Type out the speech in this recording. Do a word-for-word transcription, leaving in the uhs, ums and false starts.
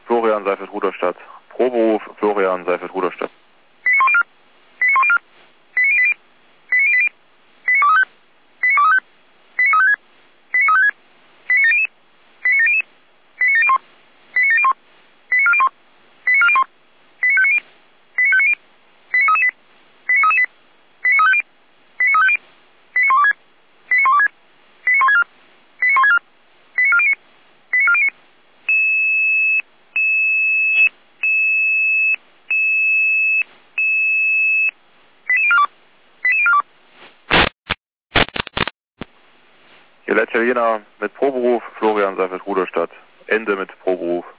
Florian Seifert Ruderstadt. Proberuf Florian Seifert Ruderstadt. Hier Italiener mit Proberuf Florian Seifert Ruderstadt. Ende mit Proberuf.